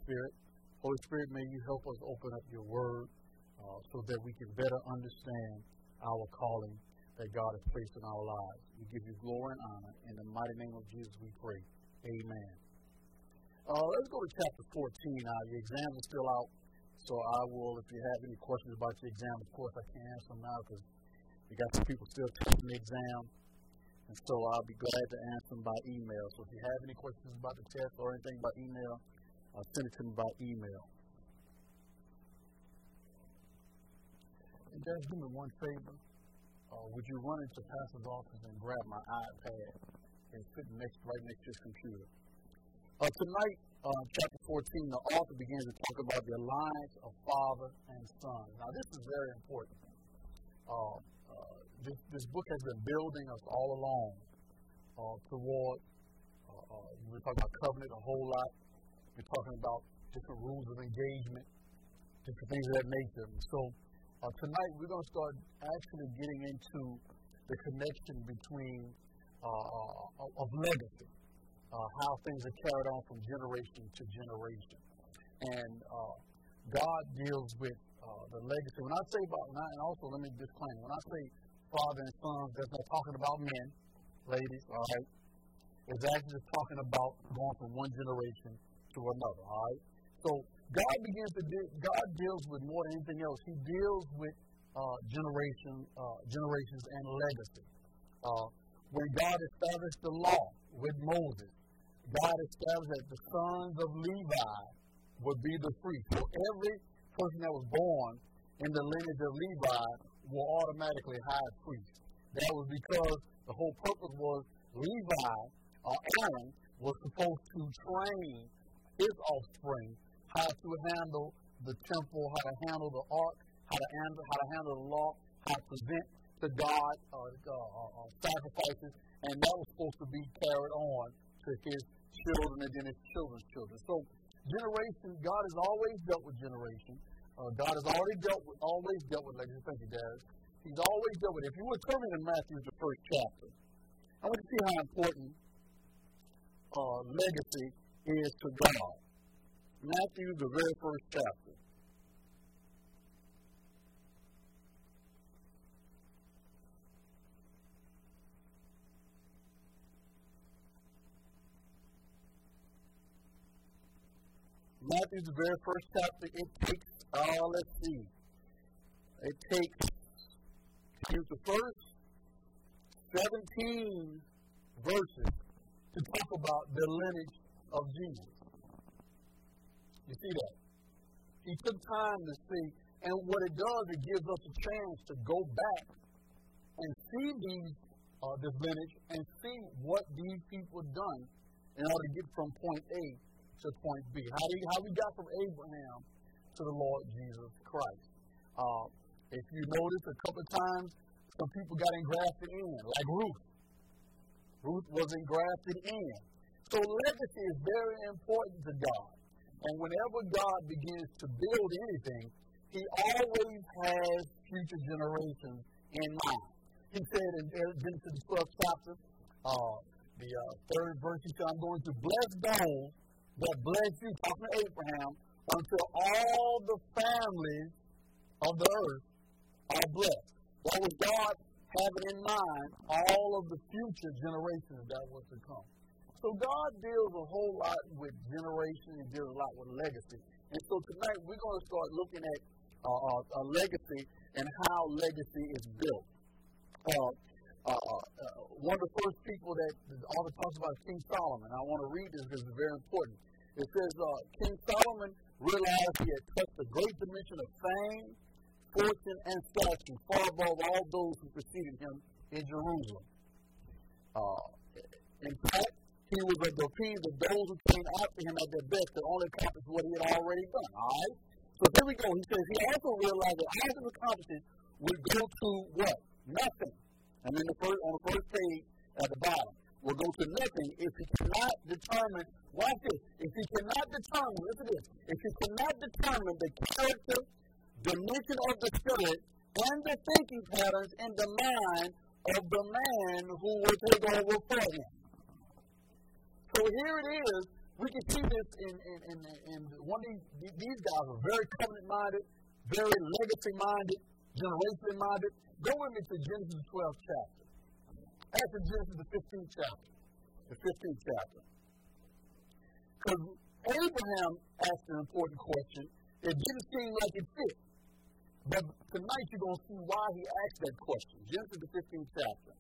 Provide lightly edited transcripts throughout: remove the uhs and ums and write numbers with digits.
Spirit. Holy Spirit, may you help us open up your word so that we can better understand our calling that God has placed in our lives. We give you glory and honor. In the mighty name of Jesus we pray. Amen. Let's go to chapter 14 now. Your exams are still out, so I will, if you have any questions about your exam, of course I can't answer them now because we got some people still taking the exam, and so I'll be glad to answer them by email. So if you have any questions about the test or anything by email, send it to me by email. And guys, do me one favor. Would you run into Pastor's office and grab my iPad and sit right next to his computer? Tonight, chapter 14, the author begins to talk about the alliance of father and son. Now, this is very important. This book has been building us all along toward, we're talking about covenant a whole lot. We're talking about different rules of engagement, different things of that nature. So, tonight, we're going to start actually getting into the connection between of legacy. How things are carried on from generation to generation. And God deals with the legacy. When I say about, and also let me disclaim, when I say father and son, that's not talking about men, ladies, all right? It's actually just talking about going from one generation to another, all right? So God deals with more than anything else. He deals with generations and legacy. When God established the law with Moses, God established that the sons of Levi would be the priests. So every person that was born in the lineage of Levi will automatically hire priests. That was because the whole purpose was Levi, or Aaron, was supposed to train his offspring how to handle the temple, how to handle the ark, how to handle the law, how to present to God sacrifices, and that was supposed to be carried on to his children and then his children's children. So, generation, God has always dealt with generation. God has always dealt with legacy. Thank you, Dad. He's always dealt with it. If you would turn in Matthew, the first chapter, I want to see how important legacy is to God. Matthew, the very first chapter. Matthew, the very first chapter, it takes, let's see, it takes the first 17 verses to talk about the lineage of Jesus. You see that? He took time to see, and what it does, it gives us a chance to go back and see this lineage and see what these people have done in order to get from point A to point B. How we got from Abraham to the Lord Jesus Christ. If you notice, a couple of times, some people got engrafted in, like Ruth. Ruth was engrafted in. So legacy is very important to God. And whenever God begins to build anything, he always has future generations in mind. He said in Genesis 12th chapter, the third verse, he said, I'm going to bless those that bless you, talking to Abraham, until all the families of the earth are blessed. That was God having in mind all of the future generations that was to come. So God deals a whole lot with generation and deals a lot with legacy. And so tonight we're going to start looking at a legacy and how legacy is built. One of the first people that the author talks about is King Solomon. I want to read this because it's very important. It says, King Solomon realized he had touched a great dimension of fame, fortune, and stature, far above all those who preceded him in Jerusalem. In fact, he was of the opinion that those who came after him at their best could only accomplish what he had already done. All right? So here we go. He says he also realized that all his accomplishments would go to what? Nothing. And then on the first page at the bottom, will go to nothing if he cannot determine, watch this, if he cannot determine, listen to this, if he cannot determine the character, dimension of the spirit, and the thinking patterns in the mind of the man who will take over for him. So here it is, We can see this in one of these guys are very covenant-minded, very legacy-minded, generation-minded. Go with me to Genesis the 12th chapter. After Genesis the 15th chapter. The 15th chapter. Because Abraham asked an important question. It didn't seem like it fit. But tonight you're going to see why he asked that question. Genesis the 15th chapter.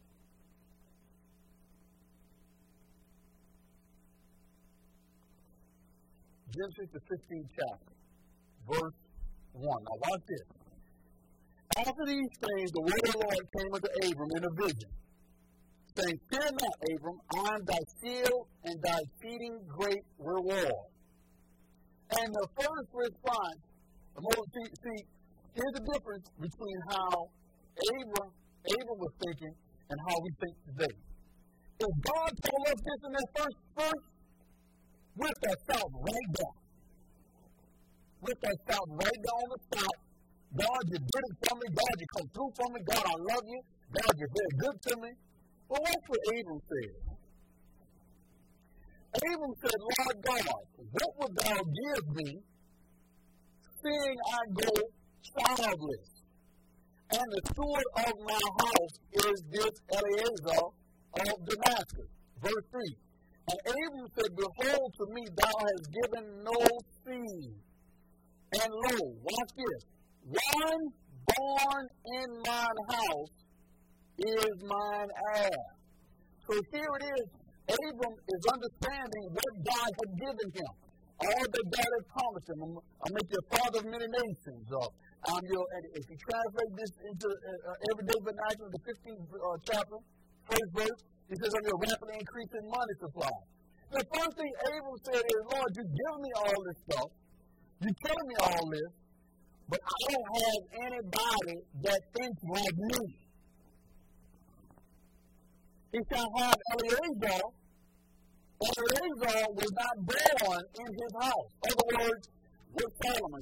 Genesis the 15th chapter. Verse 1. Now watch this. After these things, the word of the Lord came unto Abram in a vision, saying, Fear not, Abram, I am thy shield and thy exceeding great reward. And the first response, see, here's the difference between how Abram was thinking and how we think today. If God told us this in that first verse, we'll start shouting right down. We'll start shouting right down on the spot. God, you did it for me. God, you come through for me. God, I love you. God, you're very good to me. Well, watch what Abram said. Abram said, Lord God, what wilt thou give me, seeing I go childless? And the steward of my house is this Eliezer of Damascus. Verse 3. And Abram said, Behold, to me thou hast given no seed. And lo, watch this. One born in mine house is mine heir. So here it is. Abram is understanding what God had given him. All that God had promised him. I'll make you a father of many nations. If you translate this into everyday vernacular, the 15th chapter, first verse, he says, I'm your rapidly increasing money supply. The first thing Abram said is, Lord, you give me all this stuff. You tell me all this. But I don't have anybody that thinks like me. He shall have Eliezer. Eliezer was not born in his house. In other words, with Solomon.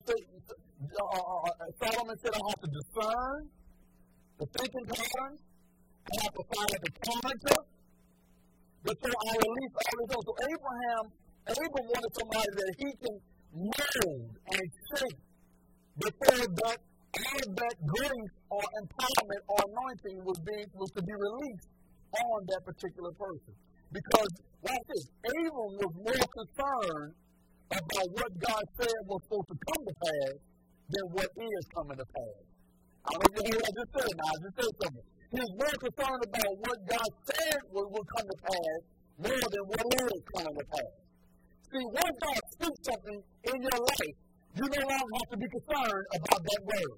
Solomon said, I have to discern the thinking patterns. I have to find out the character before I release all this. So Abram wanted somebody that he can mold and shape before that all of that grace or empowerment or anointing was to be released on that particular person. Because, watch this, Abram was more concerned about what God said was supposed to come to pass than what is coming to pass. I don't know if you heard what I just said now. I just said something. He was more concerned about what God said will come to pass more than what is coming to pass. See, once God speaks something in your life, you no longer have to be concerned about that word.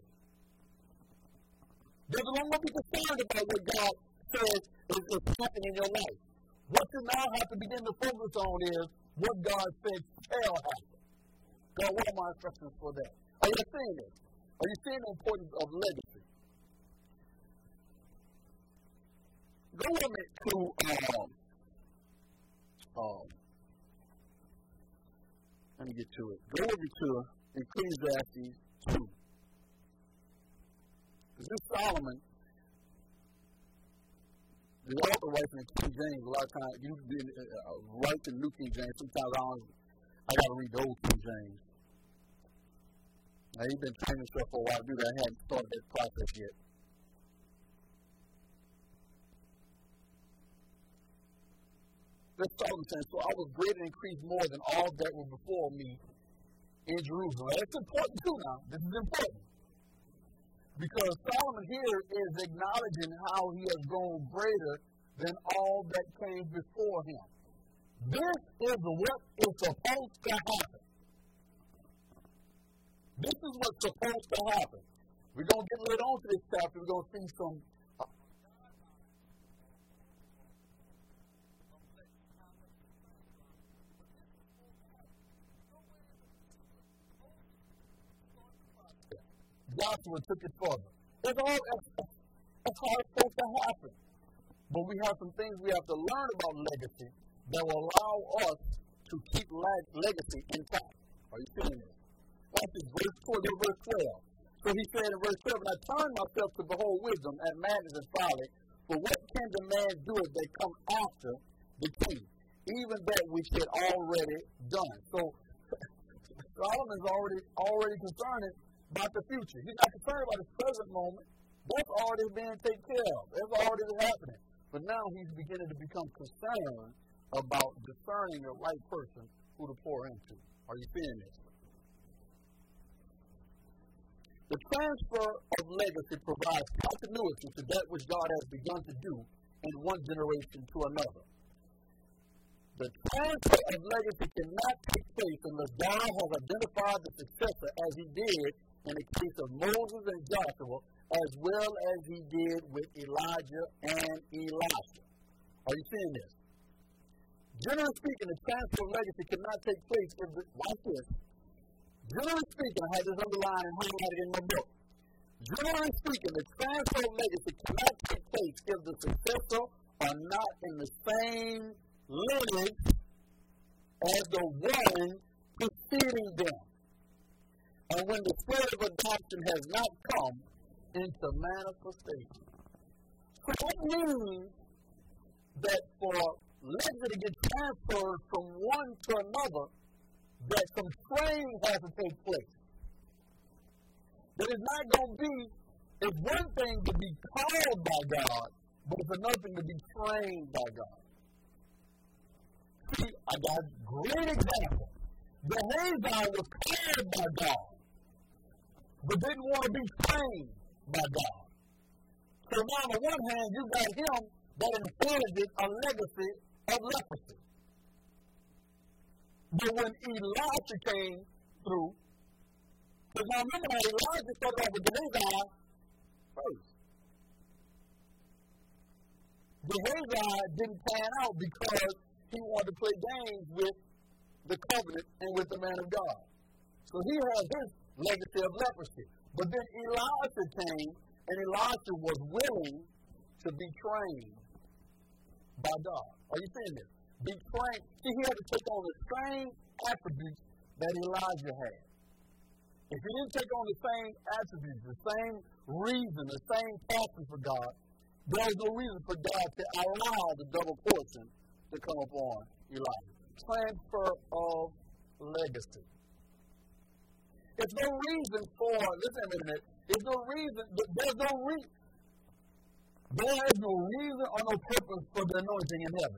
You no longer be concerned about what God says is happening in your life. What you now have to begin to focus on is what God said shall happen. God, what are my instructions for that? Are you seeing this? Are you seeing the importance of legacy? Go with me to let me get to it. Go with me to Ecclesiastes 2. This Solomon, the author writes in the King James a lot of times. You write the New King James. Sometimes I got to read the Old King James. Now, he's been training himself for a while to do that. I haven't started that process yet. Let's start with saying, so I was great and increased more than all that were before me in Jerusalem. That's important too now. This is important. Because Solomon here is acknowledging how he has grown greater than all that came before him. This is what is supposed to happen. This is what's supposed to happen. We're going to get later on to this chapter. We're going to see some Joshua took it further. That's how it's supposed to happen. But we have some things we have to learn about legacy that will allow us to keep legacy intact. Are you seeing this? Watch this, verse 12. So he said in verse 12, I turn myself to behold wisdom and madness and folly, for what can the man do if they come after the king? even that which he had already done. So Solomon's already concerned about the future. He's not concerned about his present moment. That's already being taken care of. That's already happening. But now he's beginning to become concerned about discerning the right person who to pour into. Are you seeing this? The transfer of legacy provides continuity to that which God has begun to do in one generation to another. The transfer of legacy cannot take place unless God has identified the successor as he did in the case of Moses and Joshua, as well as he did with Elijah and Elisha. Are you seeing this? Generally speaking, the transfer of legacy cannot take place if watch this. Generally speaking, I had this underlined and highlighted in my book. Generally speaking, the transfer of legacy cannot take place if the successor are not in the same lineage as the one preceding them, and when the spirit of adoption has not come into manifestation. So that means that for legacy to get transferred from one to another, that some training has to take place. That it's not going to be, it's one thing to be called by God, but it's another thing to be trained by God. See, I got a great example. Gehazi was called by God, but didn't want to be trained by God. So now on the one hand, you got him that inherited a legacy of leprosy. But when Elisha came through, because now remember how Elijah started off with Gehazi first. Gehazi didn't pan out because he wanted to play games with the covenant and with the man of God. So he had his legacy of leprosy. But then Elisha came, and Elisha was willing to be trained by God. Are you seeing this? Be trained. See, he had to take on the same attributes that Elijah had. If he didn't take on the same attributes, the same reason, the same passion for God, there's no reason for God to allow the double portion to come upon Elijah. Transfer of legacy. There's no reason for, listen a minute, there's no reason or no purpose for the anointing in heaven.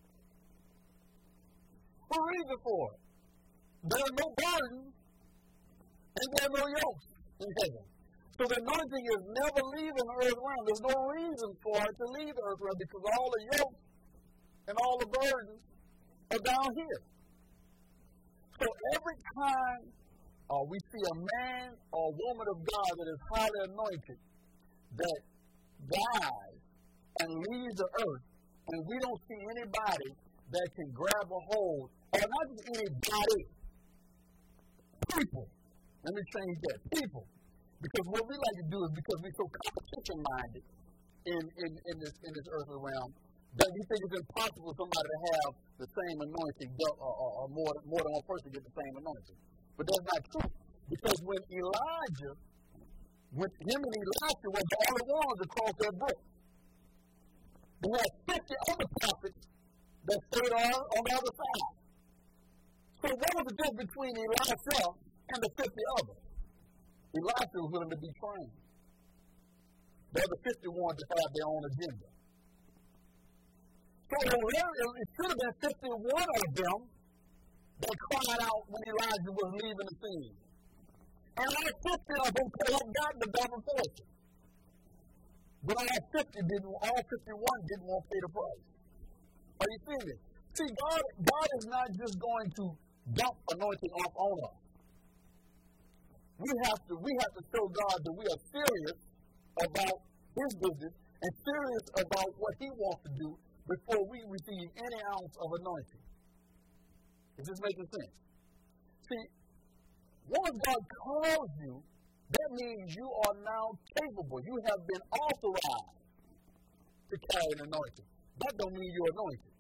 No reason for it. There's no burden and there's no yoke in heaven. So the anointing is never leaving the earth realm. There's no reason for it to leave the earth realm because all the yoke and all the burdens are down here. So every time we see a man or a woman of God that is highly anointed that dies and leaves the earth, and we don't see anybody that can grab a hold, or not just anybody, people. Let me change that. People. Because what we like to do is because we're so competition-minded in this earthly realm, that we think it's impossible for somebody to have the same anointing or more than one person get the same anointing. But that's not true. Because when Elijah, when him and Elisha were the only ones across that brook, they had 50 other prophets that stayed on the other side. So what was the difference between Elisha and the 50 others? Elisha was willing to be trained. The other 50 wanted to have their own agenda. So it should have been 51 of them that cried out when Elijah was leaving the scene. And all 50 of them could have gotten the double portion. But all 51 didn't want to pay the price. Are you seeing it? See, God is not just going to dump anointing off on us. We have to show God that we are serious about his business and serious about what he wants to do before we receive any ounce of anointing. Is this making sense? See, once God calls you, that means you are now capable. You have been authorized to carry an anointing. That don't mean you're anointed.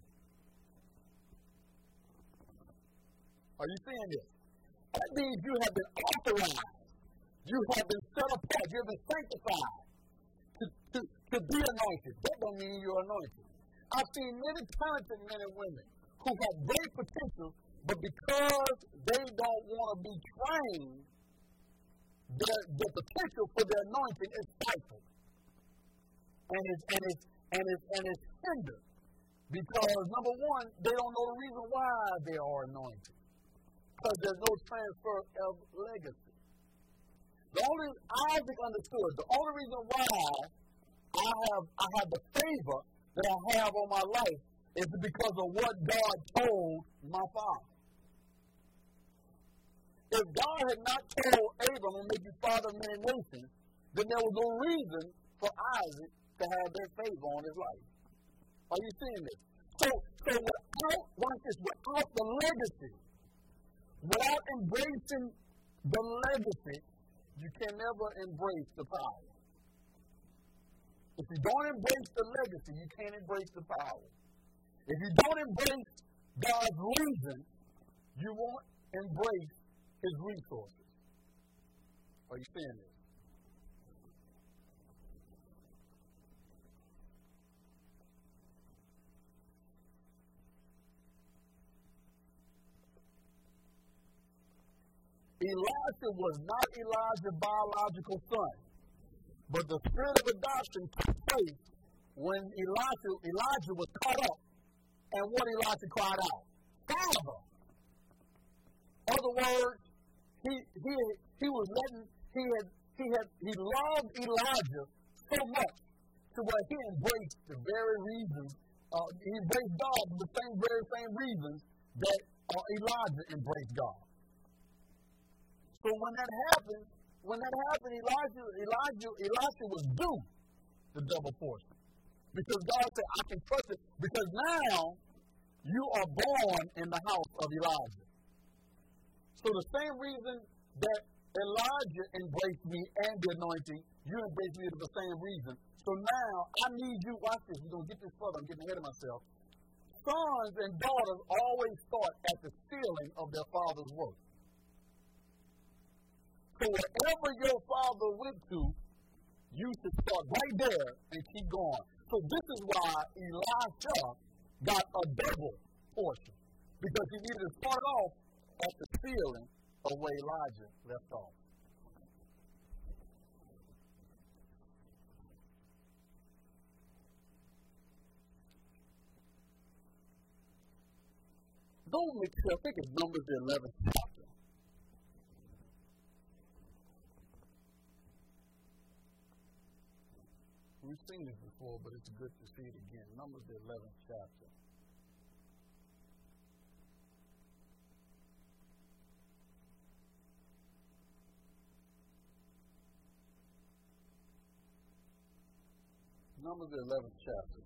Are you seeing this? That means you have been authorized. You have been set apart. You have been sanctified to be anointed. That don't mean you're anointed. I've seen many talented men and women who have great potential, but because they don't want to be trained, the potential for their anointing is stifled. And it's hindered. Because, number one, they don't know the reason why they are anointed. Because there's no transfer of legacy. Isaac understood, the only reason why I have the favor that I have on my life is because of what God told my father. If God had not told Abram to make you father of many nations, then there was no reason for Isaac to have that favor on his life. Are you seeing this? So without the legacy, without embracing the legacy, you can never embrace the power. If you don't embrace the legacy, you can't embrace the power. If you don't embrace God's reason, you won't embrace His resources. Are you seeing this? Elisha was not Elijah's biological son, but the spirit of adoption took place when Elijah was caught up, and what Elisha cried out, Father. In other words, he loved Elijah so much to where he embraced the very reasons, he embraced God for the very same reasons that Elijah embraced God. So when that happened, Elisha was due the double portion. Because God said, I can trust it. Because now you are born in the house of Elijah. So the same reason that Elijah embraced me and the anointing, you embrace me for the same reason. So now I need you, watch this, we're going to get this further, I'm getting ahead of myself. Sons and daughters always start at the ceiling of their father's work. So wherever your father went to, you should start right there and keep going. So this is why Elisha got a double portion. Because he needed to start off at the ceiling of where Elijah left off. Don't mix it up. I think it's Numbers the 11th chapter. We've seen this before, but it's good to see it again. Numbers the 11th chapter. Numbers the 11th chapter.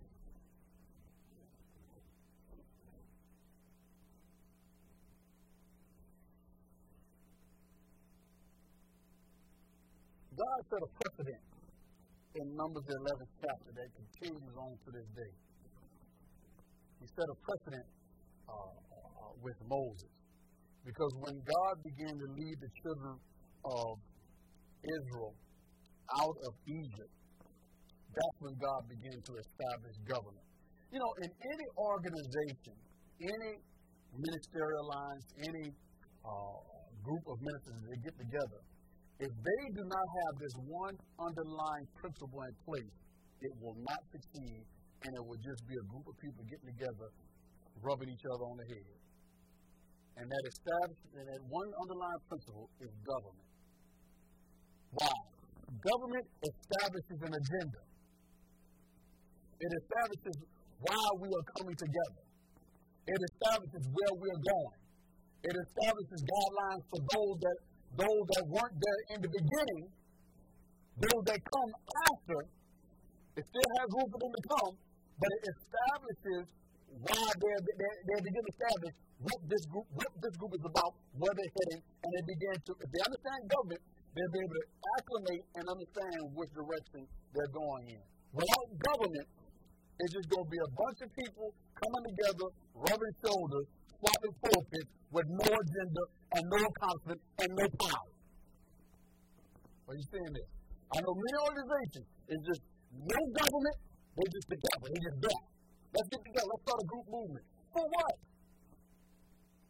God set a precedent in Numbers the 11th chapter that continues on to this day. He set a precedent with Moses. Because when God began to lead the children of Israel out of Egypt, that's when God began to establish government. You know, in any organization, any ministerial alliance, any group of ministers that get together, if they do not have this one underlying principle in place, it will not succeed, and it will just be a group of people getting together, rubbing each other on the head. And that one underlying principle is government. Why? Government establishes an agenda. It establishes why we are coming together. It establishes where we are going. It establishes guidelines for those that weren't there in the beginning, those that come after. It still has room for them to come, but it establishes why they begin to establish what this group is about, where they're heading, and they begin to, if they understand government, they'll be able to acclimate and understand which direction they're going in. Without government, it's just going to be a bunch of people coming together, rubbing shoulders, swapping pulpits with no agenda and no confidence and no power. Are you seeing this? I know many organizations, it's just no government, they're just together, they're just there. Let's get together, let's start a group movement. For what?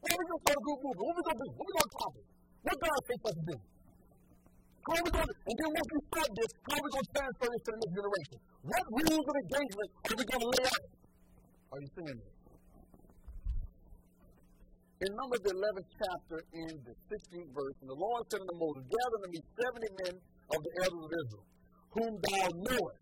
How are we going to start a group movement? What are we going to do? What are we going to accomplish? What God takes us to do? How are we going to, and then once we start this, how are we going to transfer this to the next generation? What rules of engagement are we going to lay out? Are you seeing this? In Numbers the 11th chapter, in the 16th verse, and the Lord said unto Moses, gather unto me 70 men of the elders of Israel, whom thou knowest.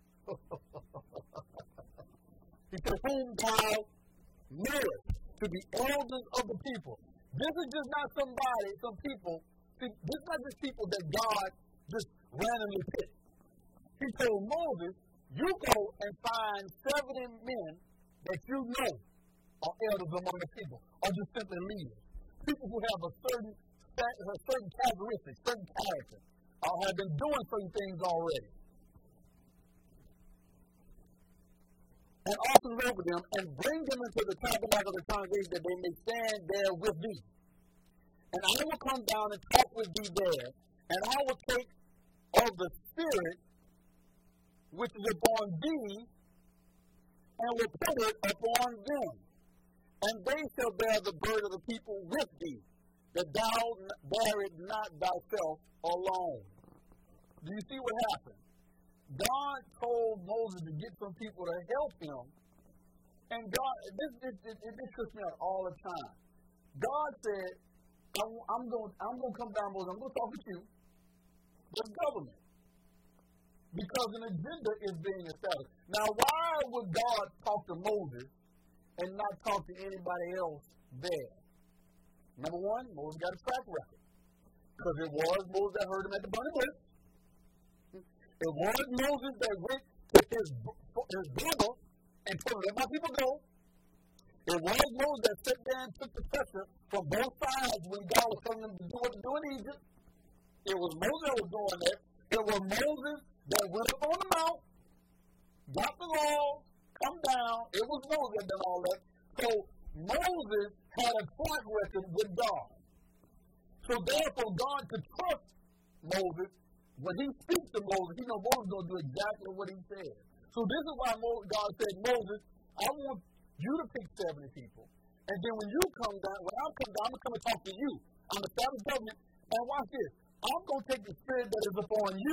He said, whom thou knowest, to be elders of the people. This is just not somebody, some people. See, this is not just people that God just randomly picked. He told Moses, you go and find 70 men that you know are elders among the people, or just simply leaders. People who have a certain characteristic, certain character, or have been doing certain things already. And often over them, and bring them into the tabernacle of the congregation, that they may stand there with thee. And I will come down and talk with thee there, and I will take of the Spirit which is upon thee, and will put it upon them. And they shall bear the burden of the people with thee, that thou bear it not thyself alone. Do you see what happened? God told Moses to get some people to help him. And God, this trips me out all the time. God said, I'm going to come down, Moses. I'm going to talk with you, the government, because an agenda is being established. Now, why would God talk to Moses and not talk to anybody else there? Number one, Moses got a track record, because it was Moses that heard him at the burning bush. It was Moses that went with his brother and told him, let my people go. It was Moses that sat there and took the pressure from both sides when God was telling them to do what to do in Egypt. It was Moses that was doing that. It was Moses that went up on the mount, got the law, come down. It was Moses that did all that. So Moses had a track record with God. So therefore God could trust Moses. When he speaks to Moses, he knows Moses is going to do exactly what he said. So this is why God said, Moses, I want you to pick 70 people. And then when you come down, when I come down, I'm going to come and talk to you. I'm the established government. And watch this. I'm going to take the spirit that is upon you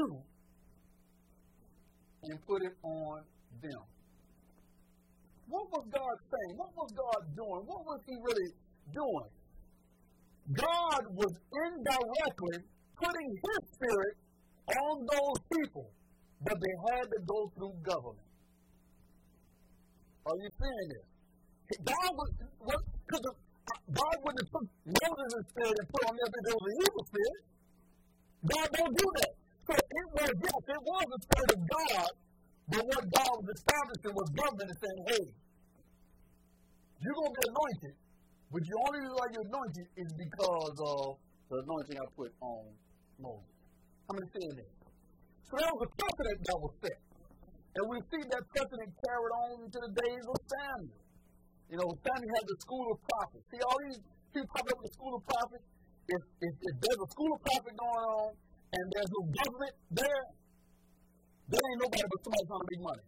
and put it on them. What was God saying? What was God doing? What was he really doing? God was indirectly putting his spirit on those people, but they had to go through government. Are you seeing this? God wouldn't have put Moses' spirit and put on them because it was an evil spirit. God don't do that. So it was the spirit of God, but what God was establishing was government and saying, hey, you're going to be anointed, but the only reason why you're anointed is because of the anointing I put on Moses. How many seeing this? So there was a precedent that was set. And we see that precedent carried on to the days of Samuel. You know, Samuel had the school of prophets. See, all these people pop up with the school of prophets. If there's a school of prophets going on and there's no government there ain't nobody but somebody trying to make money.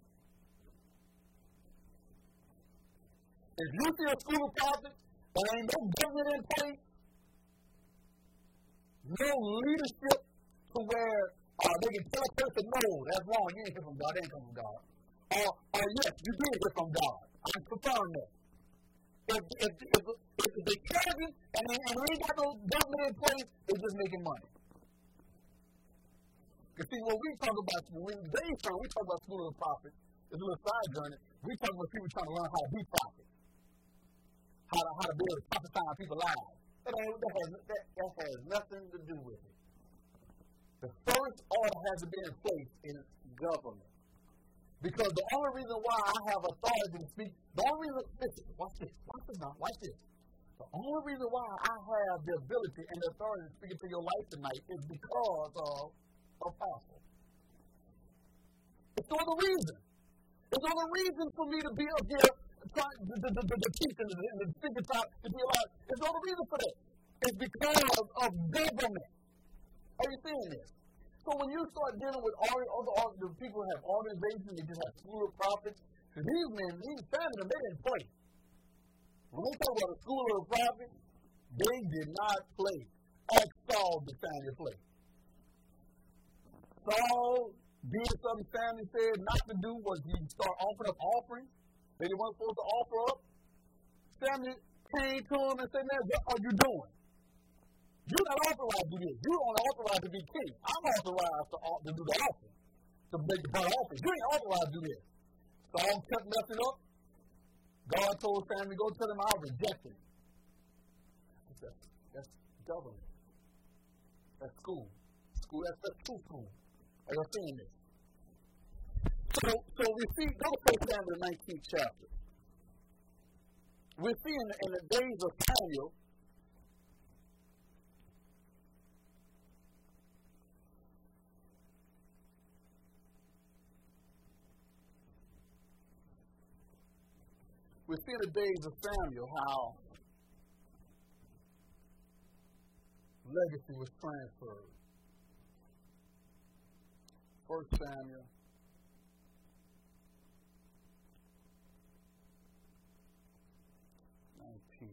If you see a school of prophets and there ain't no government in place, no leadership to where they can tell a person, no, that's wrong, you ain't hear from God, they ain't come from God. Or yes, you did hear from God. I confirm that. If they charge it and they ain't got no government in place, they're just making money. You see, when we talk about, when they talk about school of the prophets, it's a little side journey. We talk about people trying to learn how to be prophets. How to be able to prophesy on people's lives. That has nothing to do with it. The first order has to be in place in government. Because the only reason why I have authority to speak, the only reason, listen, watch this now, watch this. The only reason why I have the ability and the authority to speak into your life tonight is because of apostle. It's not the reason. It's not the reason for me to be up here trying to teach and to speak to be alive. It's not the reason for that. It's because of government. Are you seeing this? So when you start dealing with all the people who have organizations, they just have school of prophets. So these men, these families, they didn't pray. When they talk about a school of prophets, They did not play. Ask Saul the Samuel played. Saul did something Samuel said not to do was he start offering up offerings that he wasn't supposed to offer up. Samuel came to him and said, man, what are you doing? You're not authorized to do this. You're only authorized to be king. I'm authorized to do the offering, to make the burnt offering. You ain't authorized to do this. Saul kept messing up. God told Samuel, go tell him I'll reject him. That's government. That's school. That's true school. Are you seeing this? So we see, go to 1 Samuel, the 19th chapter. We see in the days of Samuel, how legacy was transferred. 1 Samuel 19.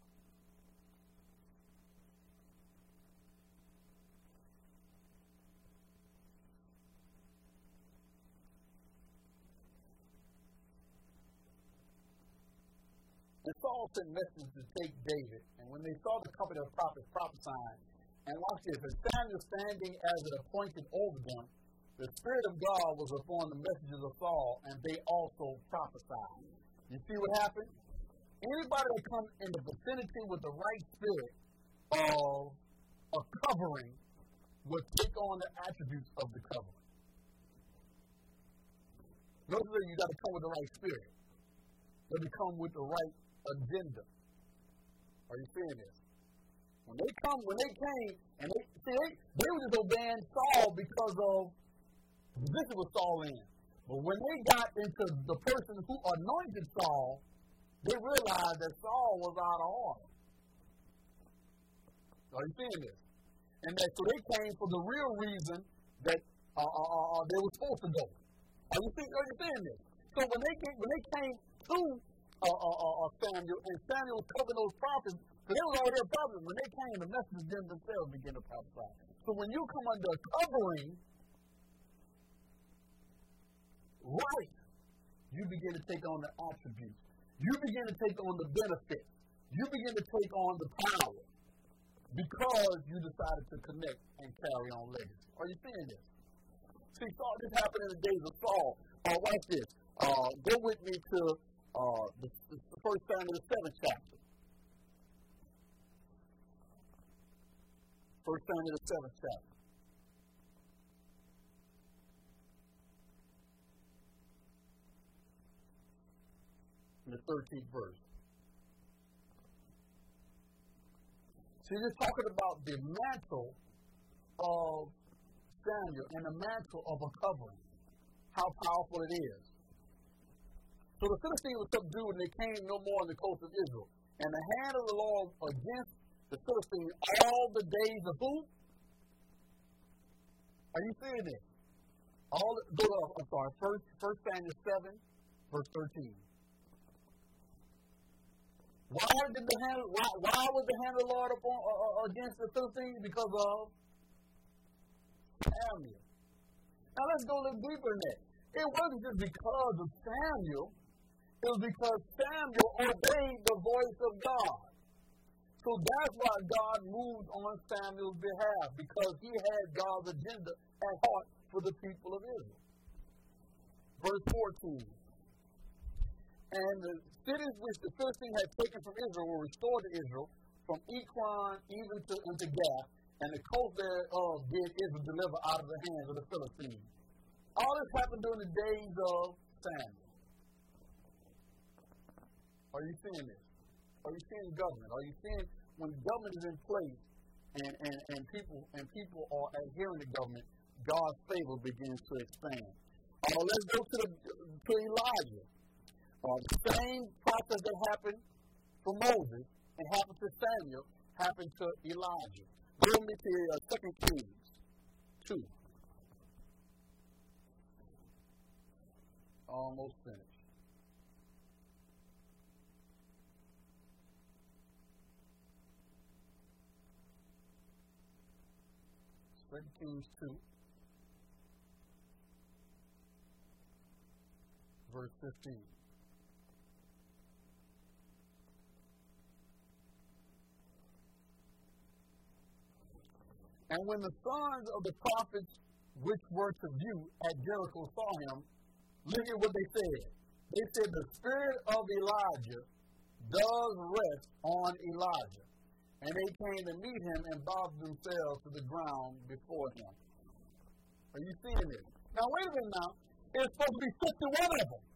And Saul sent messengers to take David, and when they saw the company of prophets prophesying, and watch this, and Samuel standing as an appointed over them, the Spirit of God was upon the messengers of Saul, and they also prophesied. You see what happened? Anybody that comes in the vicinity with the right spirit of a covering will take on the attributes of the covering. Notice that you got to come with the right spirit. You got to come with the right agenda. Are you seeing this? When they came, and they were just obeying Saul because of the position was Saul in. But when they got into the person who anointed Saul, they realized that Saul was out of order. Are you seeing this? And that so they came for the real reason that they were supposed to go. Are you seeing this? So when they came to Samuel, and Samuel was covering those prophets, because they was already a prophet. When they came, the messengers themselves began to prophesy. So when you come under a covering, right, you begin to take on the attributes. You begin to take on the benefits. You begin to take on the power because you decided to connect and carry on legacy. Are you seeing this? See, this happened in the days of Saul. Watch this. Go with me to the 1 Samuel, the 7th chapter. 1 Samuel, the 7th chapter. The 13th verse. See, they're talking about the mantle of Samuel and the mantle of a covering. How powerful it is. So the Philistines were subdued and they came no more on the coast of Israel. And the hand of the Lord against the Philistines all the days of who? Are you seeing this? First Samuel 7, verse 13. Why was the hand of the Lord against the Philistines? Because of Samuel. Now let's go a little deeper in that. It wasn't just because of Samuel. It was because Samuel obeyed the voice of God. So that's why God moved on Samuel's behalf, because he had God's agenda at heart for the people of Israel. Verse 14. And the cities which the Philistines had taken from Israel were restored to Israel, from Ekron even unto Gath, and the coast thereof did Israel deliver out of the hands of the Philistines. All this happened during the days of Samuel. Are you seeing this? Are you seeing government? Are you seeing when government is in place and people are adhering to government, God's favor begins to expand. Let's go to Elijah. The same process that happened for Moses and happened to Samuel happened to Elijah. Go with me to 2 Kings 2. Almost finished. 2 Kings 2, verse 15. And when the sons of the prophets which were to view at Jericho saw him, look at what they said. They said, the spirit of Elijah does rest on Elijah. And they came to meet him and bowed themselves to the ground before him. Are you seeing this? Now, wait a minute now. It's supposed to be 51 of them.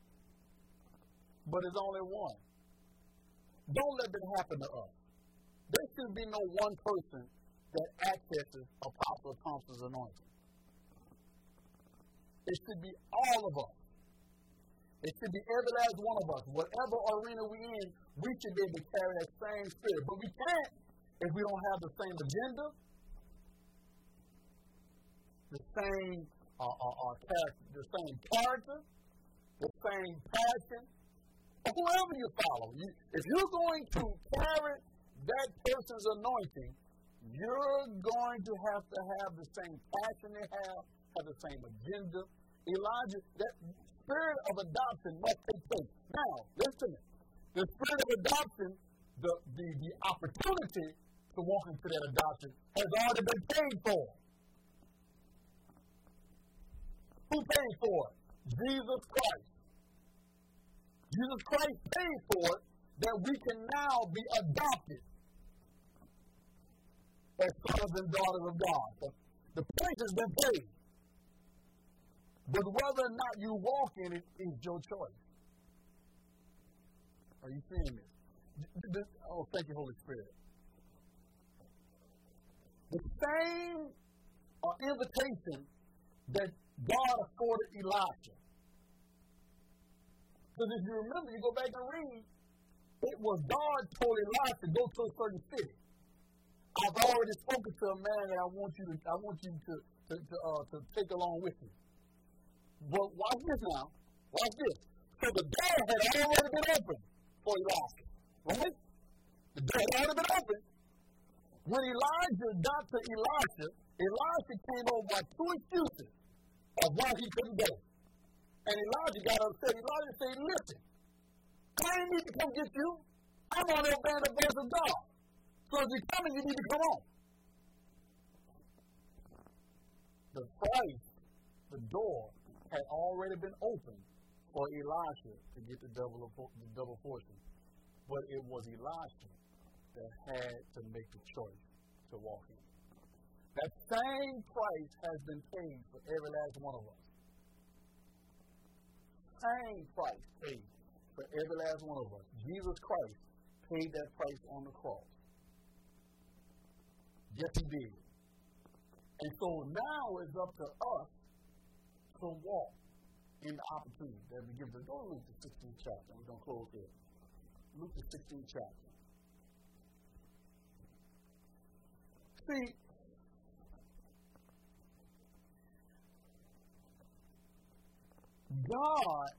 But it's only one. Don't let that happen to us. There should be no one person that accesses Apostle Thompson's anointing. It should be all of us. It should be every last one of us. Whatever arena we're in, we should be able to carry that same spirit. But we can't if we don't have the same agenda, the same character, the same passion, or whoever you follow. If you're going to carry that person's anointing, you're going to have the same passion they have the same agenda. Elijah, that spirit of adoption must take place. Now, listen, the spirit of adoption, the opportunity to walk into that adoption has already been paid for. Who paid for it? Jesus Christ. Jesus Christ paid for it that we can now be adopted as sons and daughters of God. The price has been paid. But whether or not you walk in it is your choice. Are you seeing this? Oh, thank you, Holy Spirit. The same invitation that God afforded Elijah. Because if you remember, you go back and read, it was God told Elijah to go to a certain city. I've already spoken to a man that I want you to take along with you. Well, watch this now. Watch this. So the door had already been open for Elijah. Right? The door had already been open. When Elijah got to Elisha, Elisha came over by two excuses of why he couldn't go. And Elijah got upset. Elijah said, listen, I ain't need to come get you. I'm on the obeying the voice of God. So if you're coming, you need to come on. The price, the door, had already been opened for Elisha to get the double portion. But it was Elisha that had to make the choice to walk in. That same price has been paid for every last one of us. Same price paid for every last one of us. Jesus Christ paid that price on the cross. Yes, he did. And so now it's up to us to walk in the opportunity that we give us. Go to Luke the 16th chapter. We're going to close there. Luke the 16th chapter. See, God,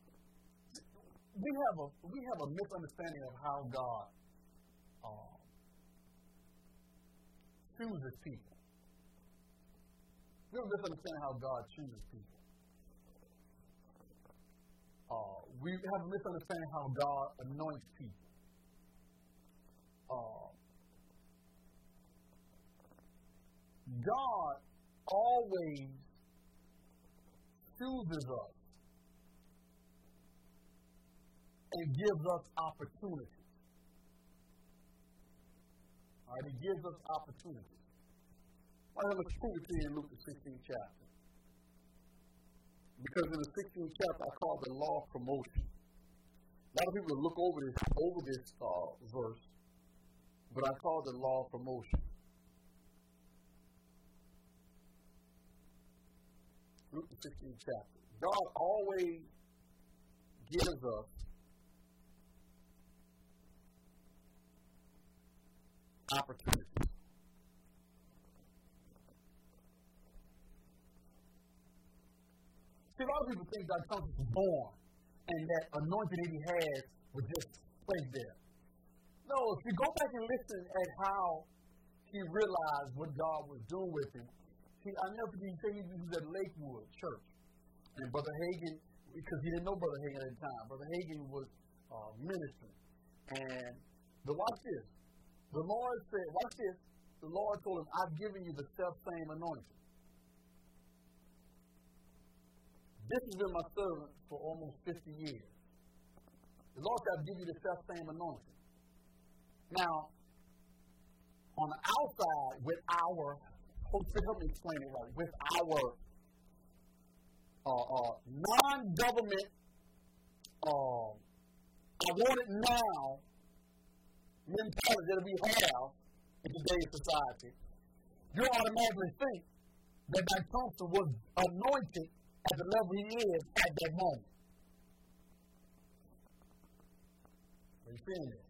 we have a misunderstanding of how God chooses people. We have a misunderstanding how God chooses people. We have a misunderstanding how God anoints people. God always chooses us and gives us opportunities. All right, he gives us opportunities. I have a scripture in Luke the 16th chapter. Because in the 16th chapter, I call it the law of promotion. A lot of people look over this verse, but I call it the law of promotion. Luke the 16th chapter. God always gives us opportunities. See, a lot of people think God Thompson was born and that anointing that he has was just placed there. No, if you go back and listen at how he realized what God was doing with him, I never forget he was at Lakewood Church. And Brother Hagin, because he didn't know Brother Hagin at the time, Brother Hagin was ministering. But watch this. The Lord said, watch this. The Lord told him, I've given you the self-same anointing. This has been my servant for almost 50 years. The Lord said, I've given you the self-same anointing. Now, on the outside, with our, help me explain it right, with our non-government, I want it now mentality that we have in today's society, you automatically think that Mike Thompson was anointed at the level he is at that moment. Are you seeing this?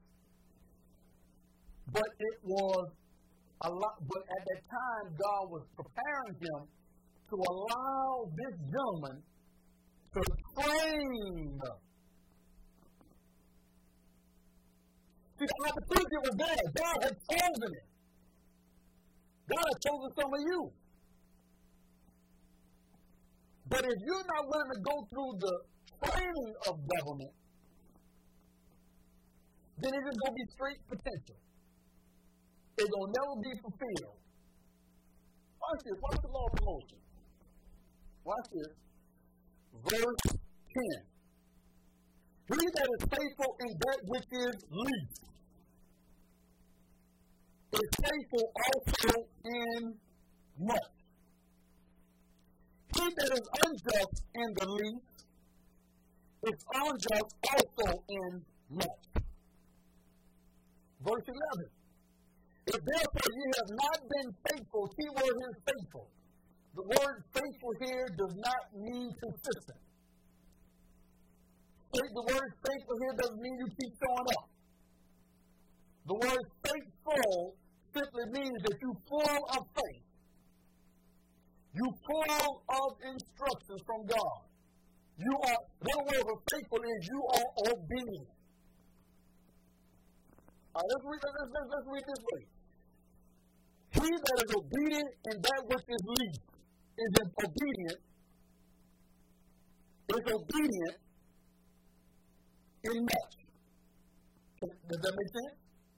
But it was a lot. But at that time, God was preparing him to allow this gentleman to train. See, the opportunity was there. God had chosen it. God had chosen some of you. But if you're not willing to go through the training of government, then it's going to be straight potential. It's going to never be fulfilled. Watch this. Watch the law of promotion. Watch this. Verse 10. He that is faithful in that which is least is faithful also in much. He that is unjust in the least is unjust also in much. Verse 11. If therefore you have not been faithful, keyword here is faithful. The word faithful here does not mean consistent. The word faithful here doesn't mean you keep showing up. The word faithful simply means that you're full of faith. You're full of instructions from God. You are, the word for faithful is you are obedient. All right, let's read this way. He that is obedient in that which is least is obedient in much. Does that make sense?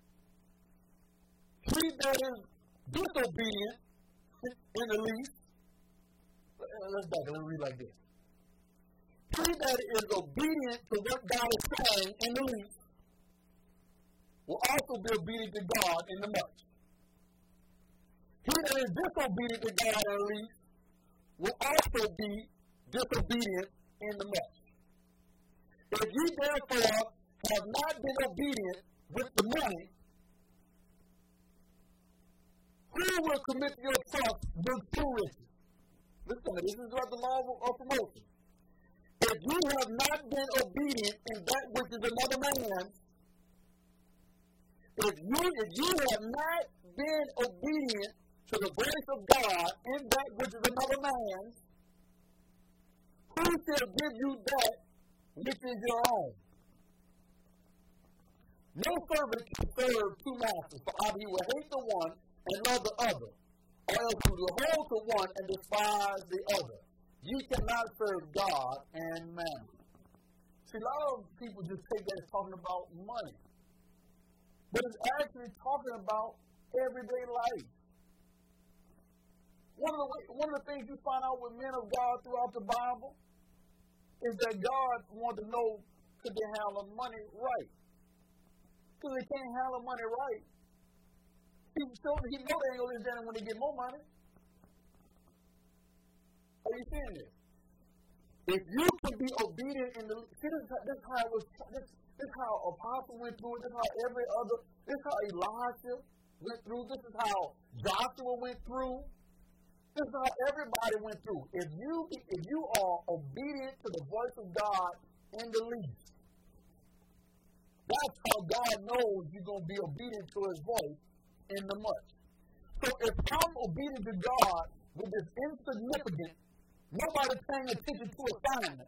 He that is disobedient in the least, let's read like this. He that is obedient to what God is saying in the least will also be obedient to God in the much. He that is disobedient to God in the least will also be disobedient in the much. If ye therefore have not been obedient with the money, who will commit your trust with true riches? Listen, this is what the law of promotion. If you have not been obedient in that which is another man's, if you have not been obedient to the grace of God in that which is another man's, who shall give you that which is your own? No servant can serve two masters, for either he will hate the one and love the other, or else he will hold to one and despise the other. Ye cannot serve God and mammon. See, a lot of people just take that as talking about money. But it's actually talking about everyday life. One of the things you find out with men of God throughout the Bible is that God wanted to know, could they handle money right? Because they can't handle money right. He know they ain't going to live down when they get more money. Are you seeing this? If you can be obedient in the... See, this is how it was... This is how Apostle went through it. This is how this is how Elijah went through. This is how Joshua went through. This is how everybody went through. If you are obedient to the voice of God in the least, that's how God knows you're going to be obedient to his voice in the much. So if I'm obedient to God with this insignificant, nobody paying attention to assignment,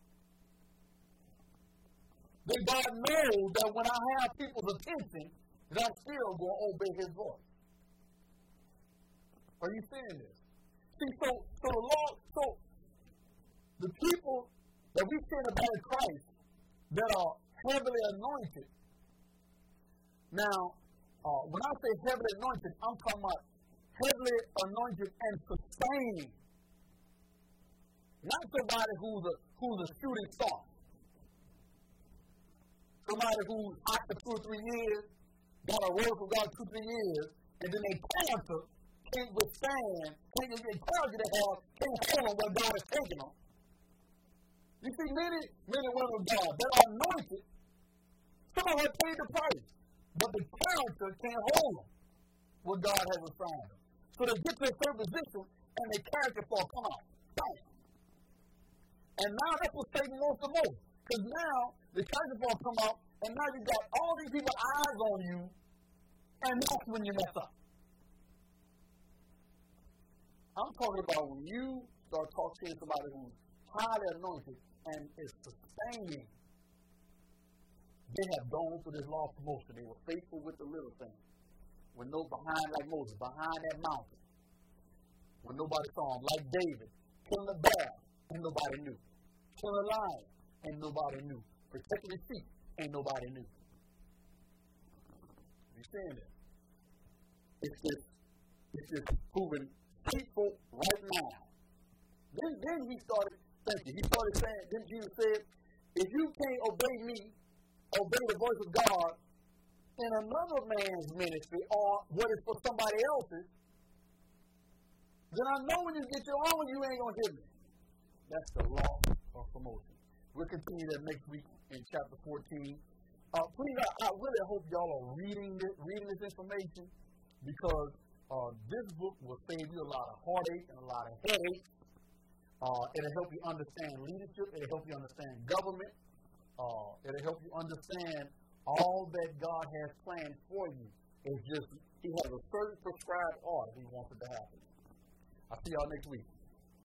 then God knows that when I have people's attention, that I'm still going to obey his voice. Are you seeing this? See, so the Lord, so the people that we send about in Christ that are heavily anointed. Now, when I say heavily anointed, I'm talking about heavily anointed and sustaining. Not somebody who's a shooting star. Somebody who's hot for 2 or 3 years, got a word from God 2 or 3 years, and then they cancer can't withstand, can't encourage you to have, can't hold on what God has taken them. You see, many and women of God that are anointed, some of them have paid the price, but the character can't hold them what God has assigned them. So they get to a certain position and their character fall come out. Bam. And now that's what Satan wants the most. Because now the character fall come out, and now you got all these people's eyes on you, and that's when you mess up. I'm talking about when you start talking to somebody who's highly anointed and is sustaining. They have gone through this law of promotion. They were faithful with the little things. When no behind like Moses, behind that mountain. When nobody saw him, like David, killing a bear, and nobody knew. Killing a lion, and nobody knew. Protecting his sheep, and nobody knew. You saying that? It's just proving faithful right now. Then he started thinking. He started saying, then Jesus said, if you can't obey me, obey the voice of God in another man's ministry or what is for somebody else's, then I know when you get your own, you ain't going to hear me. That's the law of promotion. We'll continue that next week in chapter 14. Please, I really hope y'all are reading this information because this book will save you a lot of heartache and a lot of headache. It'll help you understand leadership. It'll help you understand government. It'll help you understand all that God has planned for you. It's just He has a certain prescribed order He wants it to happen. I'll see y'all next week.